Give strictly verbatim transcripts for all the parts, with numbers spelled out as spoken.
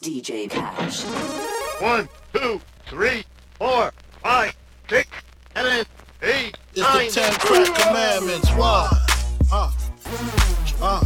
D J Cash. One, two, three, four, five, six, seven, eight, It's nine, the ten crack commandments. Why? Uh, uh.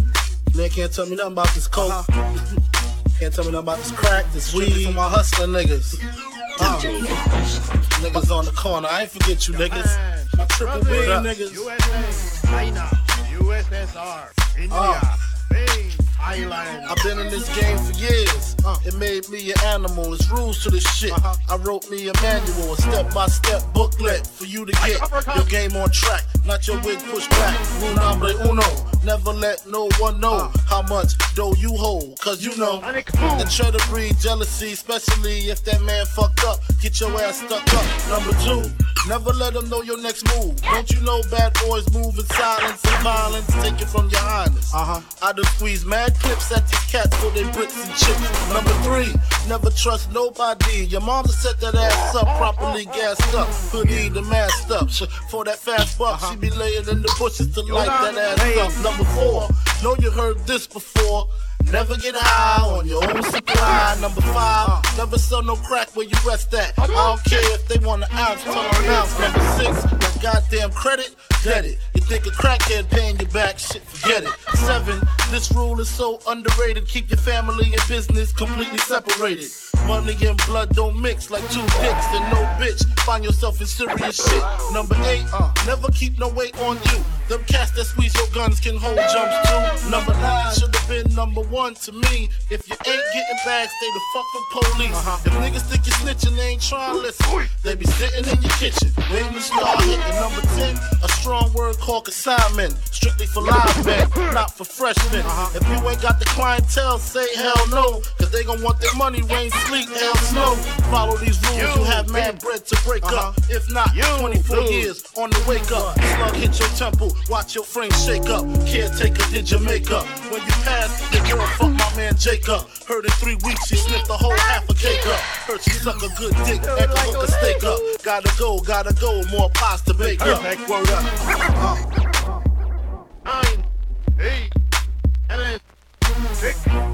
They can't tell me nothing about this coke. Uh-huh. Can't tell me nothing about this crack, this weed. For my hustling niggas. Uh. D J Cash. Niggas on the corner. I ain't forget you niggas. My triple B niggas. U S A, China, U S S R, India, Uh. Spain, Thailand. I've been in this game for years. Uh, it made me an animal. It's rules to this shit. Uh-huh. I wrote me a manual, a step-by-step booklet for you to get your game on track. Not your wig pushed back. Rule number uno. Never let no one know uh. how much dough you hold. Cause you know that try to breed jealousy, especially if that man fucked up. Get your ass stuck up. Number two. Never let them know your next move. Don't you know bad boys move in silence and violence? Take it from your highness. Uh-huh. I done squeeze mad clips at these cats for they bricks and chips. Number three, never trust nobody. Your mama set that ass up, properly gassed up. Hoodie the masked up. For that fast buck, uh-huh. she be laying in the bushes to light that ass up. Number four, know you heard this before. Never get high on your own supply. Number five, never sell no crack where you rest at. I don't care if they want an ounce, tell them an ounce. Number six, that goddamn credit, get it. You think a crackhead paying you back, shit, forget it. Seven, this rule is so underrated. Keep your family and business completely separated. Money and blood don't mix like two dicks and no bitch. Find yourself in serious shit. Number eight, uh, never keep no weight on you. Them cats that squeeze your guns can hold jumps too. Number nine should have been number one to me. If you ain't getting bags, stay the fuck from police. Uh-huh. If niggas think you snitching, they ain't trying to listen. They be sitting in your kitchen, waiting to start hitting. Number ten, a strong word called consignment. Strictly for live bet, not for freshmen. Uh-huh. If you ain't got the clientele, say hell no. Cause they gon' want their money, rain, sleet, hell, snow. Follow these rules, you, you have mad bread to break uh-huh. up. If not, you, twenty-four dude. Years on the wake up. Slug hit your temple, watch your frame shake up. Caretaker did your makeup. When you pass, your girl fuck my man Jacob. Heard in three weeks she sniffed the whole half a cake up. Heard she suck a good dick and can hook a steak up. Gotta go, gotta go, more pies to bake up. Perfect, word up. Uh. Nine, eight, seven, six.